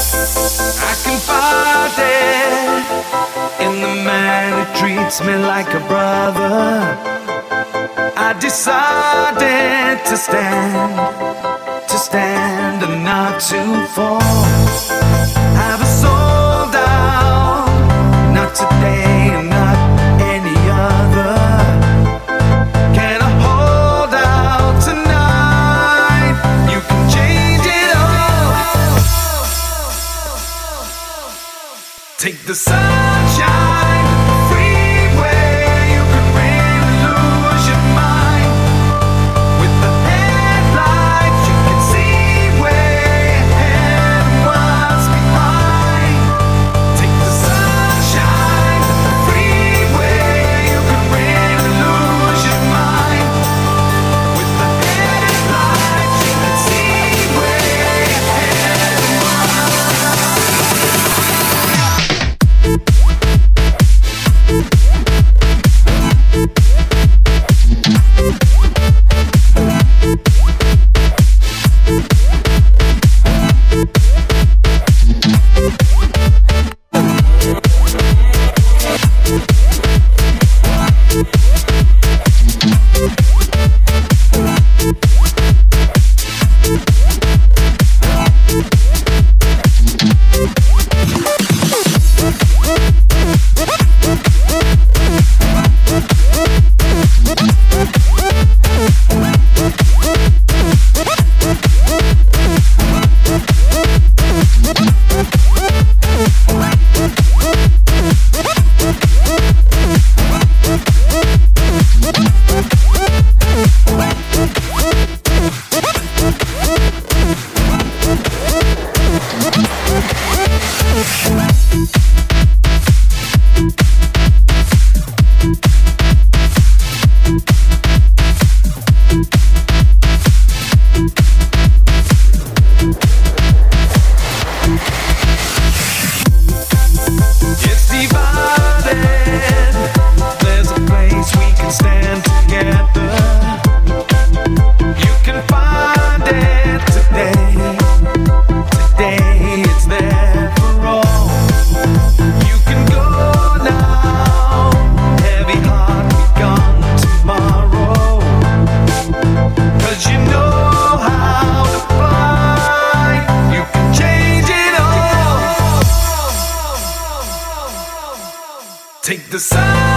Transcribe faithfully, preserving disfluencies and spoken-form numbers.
I confide in the man who treats me like a brother. I decided to stand, to stand and not to fall. Have a soul down, not today and not any other. Can I hold out tonight? You can change it all. Take the sunshine, the freeway. You can really lose your mind. With the headlights, you can see way ahead and what's behind. Take the sunshine, the freeway. You can really lose your mind. With the headlights, you can see way ahead and what's It's divided. There's a place we can stand together. You can find it today. Today it's there for all. You can go now. Heavy heart, be gone tomorrow. 'Cause you know how to fly. You can change it all. Take the sun.